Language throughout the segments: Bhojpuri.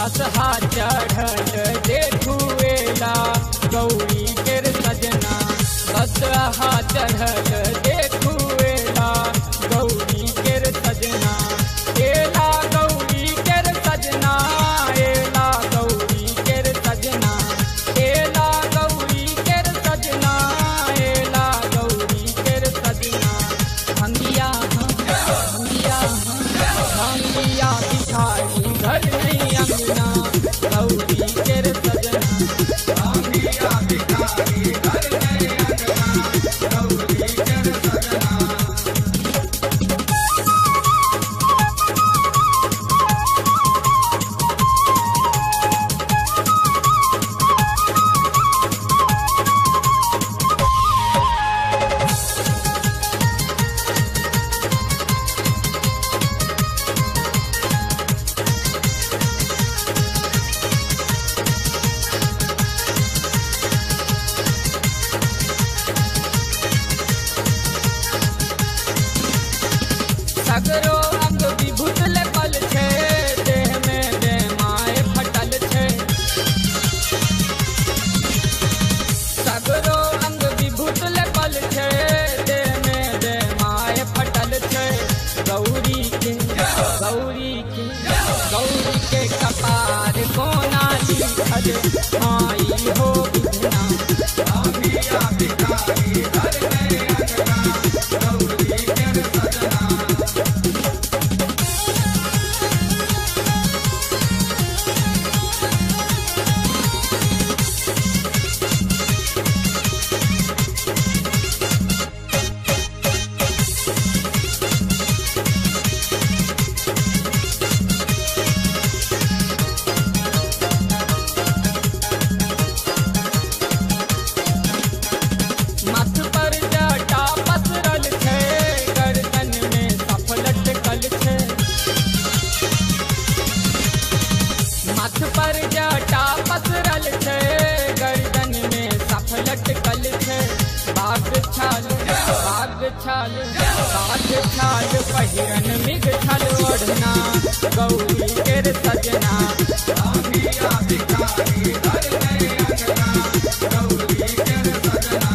बसहा चढ़ल देखुएला गौरी केर सजना बसहा चढ़ल देखुएला गौरी केर सजना एला गौरी केर सजना एला गौरी केर सजना एला गौरी केर सजना एला गौरी केर सजना भंगिया भंगिया बिठाई घर नहीं अंगना गौरी केर सजना भंगिया बिठाई घर नहीं अंगना गौरी केर सजना। सगरो अंग विभूत लेपल छे देह में बेमाय फटल छे सगरो अंग विभूत लेपल छे देह में बेमाय फटल छे गौरी के कपार कोना लिखल माई हो बिना भंगिया बिठाई घर में अंगना गौरी केर सजना। मथ पर जटा पसरल छे गर्दन में सफ लटकल छे मथ पर जटा पसरल छे गर्दन में सफ लटकल छे बाग छाल पहिरन मिग छल ओढ़ना गौरी केर सजना भंगिया बिठाई घर नहीं अंगना गौरी केर सजना।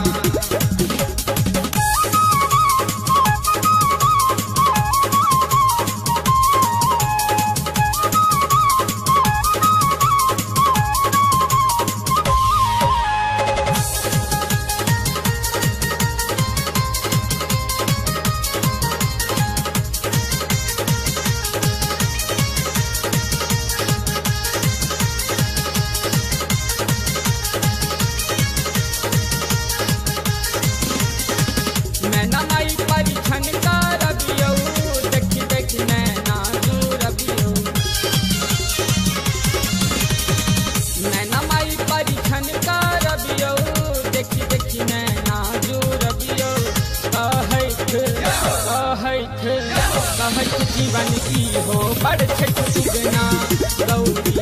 नैना माई परीक्षण करबियौ देखी देखी नैना जुरबियौ नैना माई परीक्षण करबियौ देखी देखी नैना जुरबियौ कहैत जीवन की हो बड़ छठ सुगना गौरी